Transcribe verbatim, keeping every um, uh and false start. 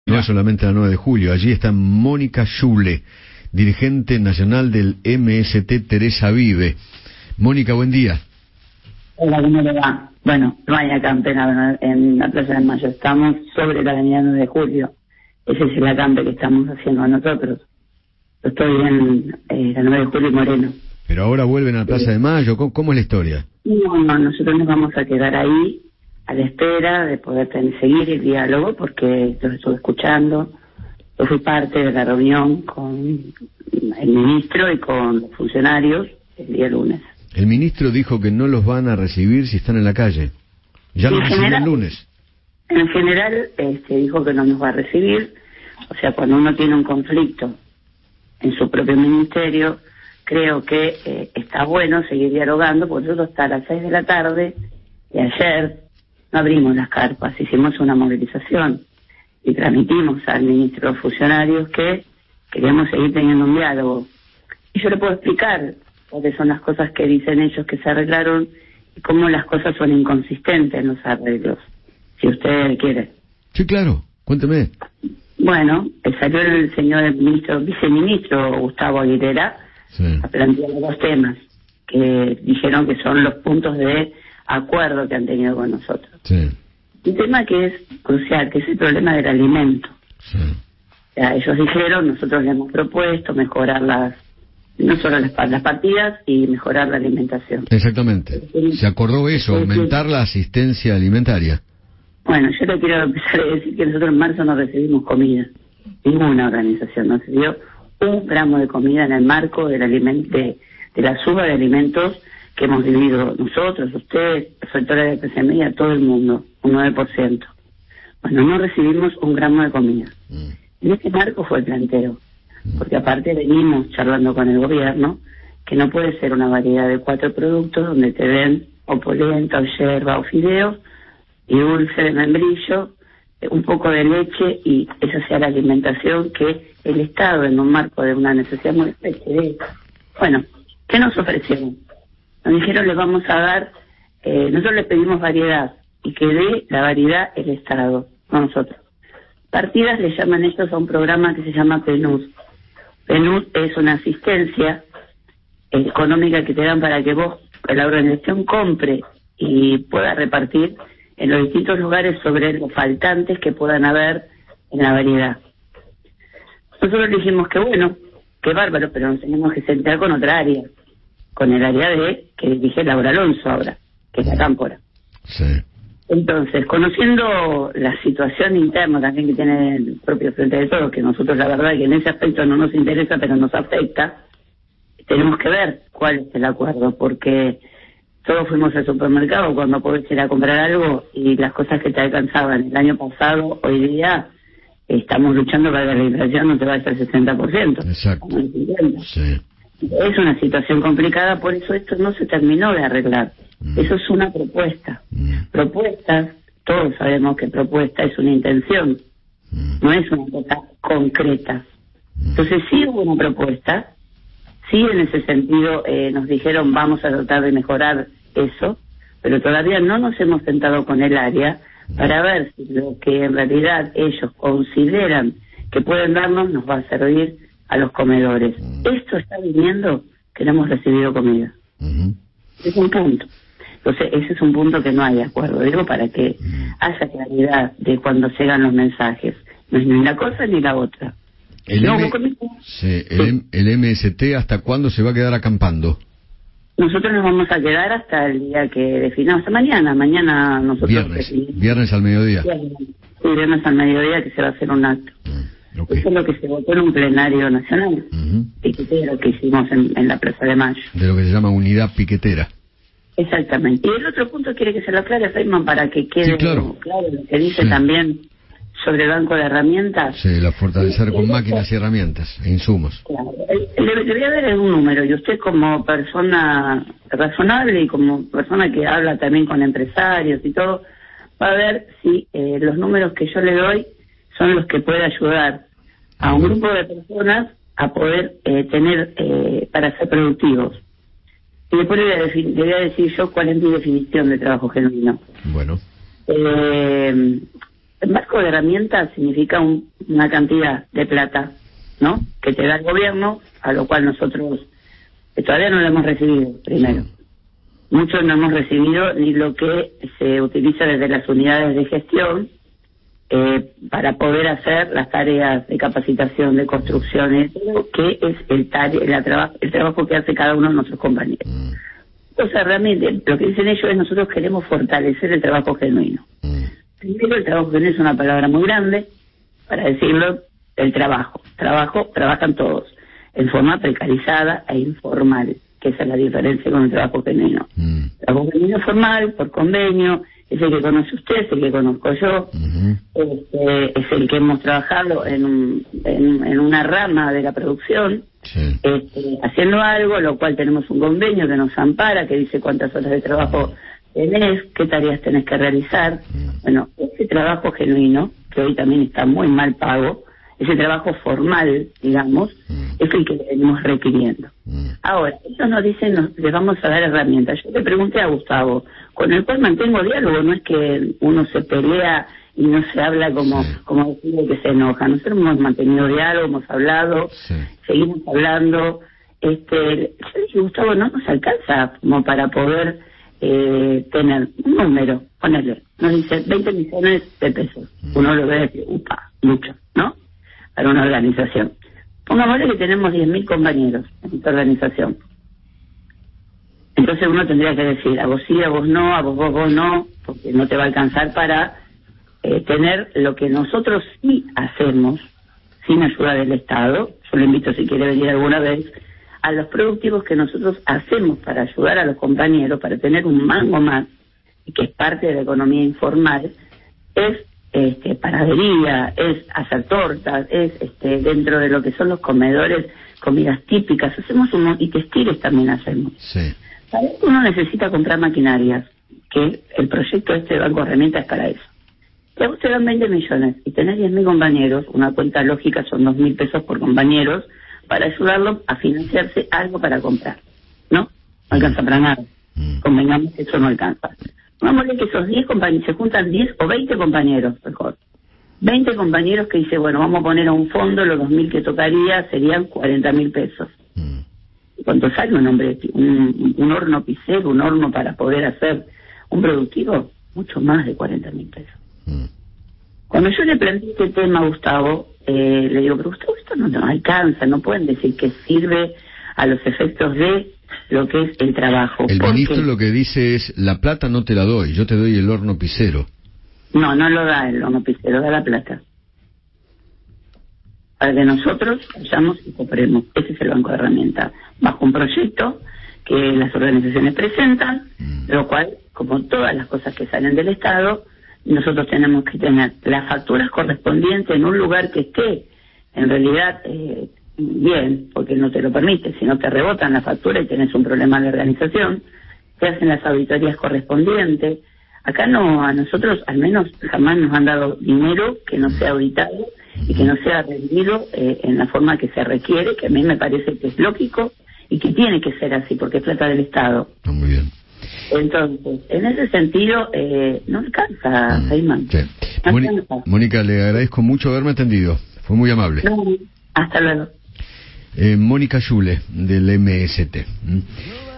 No es solamente la nueve de julio, allí está Mónica Schule, dirigente nacional del M S T Teresa Vive. Mónica, buen día. Hola, ¿cómo le va? Bueno, no hay acampe en la Plaza de Mayo, estamos sobre la avenida nueve de julio. Ese es el acampe que estamos haciendo nosotros. Yo estoy en eh, la nueve de julio y Moreno. Pero ahora vuelven a la Plaza de Mayo, ¿cómo, cómo es la historia? No, no, nosotros nos vamos a quedar ahí a la espera de poder tener, seguir el diálogo, porque yo estuve escuchando, yo fui parte de la reunión con el ministro y con los funcionarios el día lunes. El ministro dijo que no los van a recibir si están en la calle. Ya los recibió el lunes. En general, este, dijo que no nos va a recibir. O sea, cuando uno tiene un conflicto en su propio ministerio, creo que eh, está bueno seguir dialogando, porque nosotros hasta las seis de la tarde de ayer no abrimos las carpas, hicimos una movilización y transmitimos al ministro de los funcionarios que queríamos seguir teniendo un diálogo. Y yo le puedo explicar cuáles son las cosas que dicen ellos que se arreglaron y cómo las cosas son inconsistentes en los arreglos, si usted quiere. Sí, claro, cuénteme. Bueno, salió el señor el ministro, viceministro Gustavo Aguilera, sí, a plantear dos temas que dijeron que son los puntos de acuerdo que han tenido con nosotros. Sí. Un tema que es crucial, que es el problema del alimento. Sí. O sea, ellos dijeron, nosotros le hemos propuesto mejorar las, no solo las, las partidas y mejorar la alimentación. Exactamente. Se acordó eso, aumentar la asistencia alimentaria. Bueno, yo le quiero empezar a decir que nosotros en marzo no recibimos comida. Ninguna organización nos dio un gramo de comida en el marco del aliment de, de la suba de alimentos que hemos vivido nosotros, ustedes, los sectores de clase media, todo el mundo, un nueve por ciento. Bueno, no recibimos un gramo de comida. Mm. En este marco fue el planteo, porque aparte venimos charlando con el gobierno que no puede ser una variedad de cuatro productos donde te den o polenta, o yerba, o fideos, y dulce de membrillo, un poco de leche, y esa sea la alimentación que el Estado, en un marco de una necesidad muy especial. Bueno, ¿qué nos ofrecieron? Nos dijeron, les vamos a dar, eh, nosotros les pedimos variedad, y que dé la variedad el Estado, no nosotros. Partidas le llaman ellos a un programa que se llama PNUD. PNUD es una asistencia eh, económica que te dan para que vos, la organización, compre y pueda repartir en los distintos lugares sobre los faltantes que puedan haber en la variedad. Nosotros dijimos que bueno, que bárbaro, pero nos tenemos que sentar con otra área, con el área de, que dirige Laura Alonso ahora, que es la cámpora. Sí. Entonces, conociendo la situación interna también que tiene el propio Frente de Todos, que nosotros la verdad que en ese aspecto no nos interesa, pero nos afecta, tenemos que ver cuál es el acuerdo, porque todos fuimos al supermercado cuando podés ir a comprar algo y las cosas que te alcanzaban el año pasado, hoy día estamos luchando para que la inflación no te vaya al sesenta por ciento. Exacto. Sí. Es una situación complicada, por eso esto no se terminó de arreglar. Mm. Eso es una propuesta. Mm. Propuestas, todos sabemos que propuesta es una intención, mm. no es una cosa concreta. Mm. Entonces sí hubo una propuesta, sí en ese sentido eh, nos dijeron vamos a tratar de mejorar eso, pero todavía no nos hemos sentado con el área para ver si lo que en realidad ellos consideran que pueden darnos nos va a servir a los comedores. Esto está viniendo que no hemos recibido comida. Uh-huh. Es un punto. Entonces, ese es un punto que no hay acuerdo. Digo, para que uh-huh. haya claridad de cuando llegan los mensajes. No es ni una cosa ni la otra. El, no, M... sí, el, el M S T, ¿hasta cuándo se va a quedar acampando? Nosotros nos vamos a quedar hasta el día que definamos, hasta mañana. Mañana nosotros... Viernes, viernes al mediodía. Viernes, sí, viernes al mediodía que se va a hacer un acto. Uh-huh. Okay. Eso es lo que se votó en un plenario nacional, uh-huh. piquetero que hicimos en, en la Plaza de Mayo. De lo que se llama unidad piquetera. Exactamente. Y el otro punto quiere que se lo aclare, Feynman, para que quede sí, claro. claro lo que dice sí. también sobre el banco de herramientas. Sí, la fortalecer con máquinas y herramientas e insumos. Claro. Le, le voy a dar un número, y usted como persona razonable y como persona que habla también con empresarios y todo, va a ver si eh, los números que yo le doy son los que puede ayudar a un grupo de personas a poder eh, tener, eh, para ser productivos. Y después le voy, a defin- le voy a decir yo cuál es mi definición de trabajo genuino. Bueno. Eh, el marco de herramientas significa un, una cantidad de plata, ¿no?, que te da el gobierno, a lo cual nosotros eh, todavía no lo hemos recibido, primero. Muchos no hemos recibido ni lo que se utiliza desde las unidades de gestión eh, para poder hacer las tareas de capacitación, de construcciones, que es el, tare la traba el trabajo que hace cada uno de nuestros compañeros. Entonces, realmente, lo que dicen ellos es: nosotros queremos fortalecer el trabajo genuino. Primero, el trabajo genuino es una palabra muy grande para decirlo. El trabajo, trabajo, trabajan todos, en forma precarizada e informal, que esa es la diferencia con el trabajo genuino. Mm. El trabajo genuino formal, por convenio, es el que conoce usted, es el que conozco yo, uh-huh. este, es el que hemos trabajado en, un, en, en una rama de la producción, sí. este, haciendo algo, lo cual tenemos un convenio que nos ampara, que dice cuántas horas de trabajo tenés, qué tareas tenés que realizar. Uh-huh. Bueno, ese trabajo genuino, que hoy también está muy mal pago, ese trabajo formal, digamos, mm. es el que venimos requiriendo. Mm. Ahora, ellos nos dicen, nos, les vamos a dar herramientas. Yo le pregunté a Gustavo, con el cual mantengo diálogo, no es que uno se pelea y no se habla como, sí. como decirle que se enoja. Nosotros hemos mantenido diálogo, hemos hablado, sí. seguimos hablando. Este, yo dije, Gustavo, no nos alcanza como para poder eh, tener un número, ponerle, nos dice veinte millones de pesos. Mm. Uno lo ve y dice, upa, mucho, ¿no?, para una organización. Pongámosle que tenemos diez mil compañeros en esta organización. Entonces uno tendría que decir, a vos sí, a vos no, a vos vos, vos no, porque no te va a alcanzar para eh, tener lo que nosotros sí hacemos, sin ayuda del Estado. Yo le invito, si quiere venir alguna vez, a los productivos que nosotros hacemos para ayudar a los compañeros, para tener un mango más, y que es parte de la economía informal, es Este, panadería, es hacer tortas, es este, dentro de lo que son los comedores, comidas típicas, hacemos uno, y textiles también hacemos. Sí. Para eso uno necesita comprar maquinarias, que el proyecto este de Banco Herramientas es para eso. Si a vos te dan veinte millones y tenés diez mil compañeros, una cuenta lógica son dos mil pesos por compañeros, para ayudarlos a financiarse algo para comprar, ¿no? No alcanza para nada. Mm. Convengamos que eso no alcanza. Vámonos que esos diez compañeros, se juntan diez o veinte compañeros, mejor. veinte compañeros que dice, bueno, vamos a poner a un fondo, los dos mil que tocaría serían cuarenta mil pesos. Mm. ¿Cuánto sale un hombre, un, un horno pisero, un horno para poder hacer un productivo? Mucho más de cuarenta mil pesos. Mm. Cuando yo le planteé este tema a Gustavo, eh, le digo, pero Gustavo, esto no nos alcanza, no pueden decir que sirve a los efectos de lo que es el trabajo. El ministro lo que dice es, la plata no te la doy, yo te doy el horno pisero. No, no lo da el horno pisero, da la plata. Para que nosotros vayamos y compremos. Ese es el banco de herramientas. Bajo un proyecto que las organizaciones presentan, mm. lo cual, como todas las cosas que salen del Estado, nosotros tenemos que tener las facturas correspondientes en un lugar que esté, en realidad, eh, bien, porque no te lo permite, si no te rebotan la factura y tenés un problema de organización, te hacen las auditorías correspondientes. Acá no, a nosotros al menos jamás nos han dado dinero que no sea auditado y que no sea rendido eh, en la forma que se requiere, que a mí me parece que es lógico y que tiene que ser así, porque es plata del Estado. Muy bien. Entonces, en ese sentido, eh, no alcanza, Feynman. Sí. No Mónica, alcanza. Mónica, le agradezco mucho haberme atendido, fue muy amable. No, hasta luego. Eh, Mónica Schule, del M S T. ¿Mm?